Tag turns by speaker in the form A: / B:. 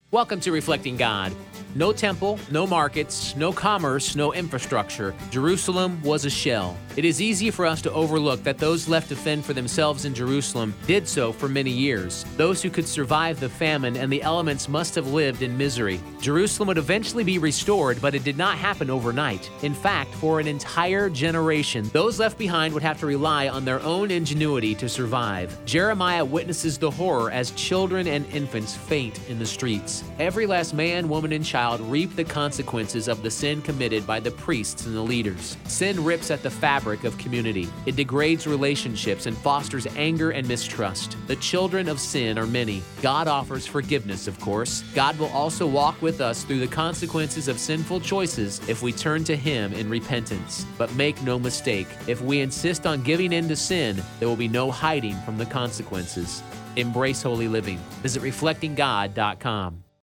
A: Welcome to Reflecting God. No temple, no markets, no commerce, no infrastructure. Jerusalem was a shell. It is easy for us to overlook that those left to fend for themselves in Jerusalem did so for many years. Those who could survive the famine and the elements must have lived in misery. Jerusalem would eventually be restored, but it did not happen overnight. In fact, for an entire generation, those left behind would have to rely on their own ingenuity to survive. Jeremiah witnesses the horror as children and infants faint in the streets. Every last man, woman, and child reap the consequences of the sin committed by the priests and the leaders. Sin rips at the fabric of community. It degrades relationships and fosters anger and mistrust. The children of sin are many. God offers forgiveness, of course. God will also walk with us through the consequences of sinful choices if we turn to Him in repentance. But make no mistake, if we insist on giving in to sin, there will be no hiding from the consequences. Embrace holy living. Visit reflectinggod.com.